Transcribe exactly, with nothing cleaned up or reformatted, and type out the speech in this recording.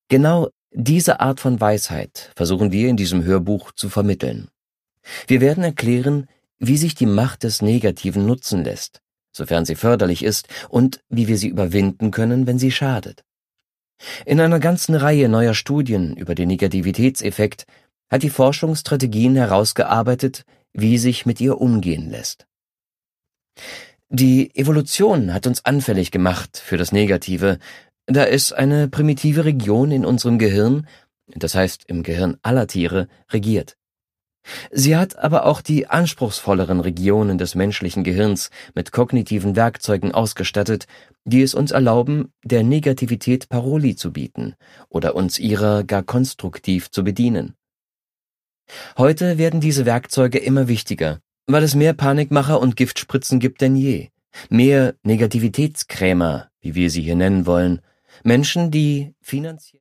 Genau diese Art von Weisheit versuchen wir in diesem Hörbuch zu vermitteln. Wir werden erklären, wie sich die Macht des Negativen nutzen lässt, sofern sie förderlich ist, und wie wir sie überwinden können, wenn sie schadet. In einer ganzen Reihe neuer Studien über den Negativitätseffekt hat die Forschung Strategien herausgearbeitet, wie sich mit ihr umgehen lässt. Die Evolution hat uns anfällig gemacht für das Negative, da es eine primitive Region in unserem Gehirn, das heißt im Gehirn aller Tiere, regiert. Sie hat aber auch die anspruchsvolleren Regionen des menschlichen Gehirns mit kognitiven Werkzeugen ausgestattet, die es uns erlauben, der Negativität Paroli zu bieten oder uns ihrer gar konstruktiv zu bedienen. Heute werden diese Werkzeuge immer wichtiger, weil es mehr Panikmacher und Giftspritzen gibt denn je. Mehr Negativitätskrämer, wie wir sie hier nennen wollen, Menschen, die finanziell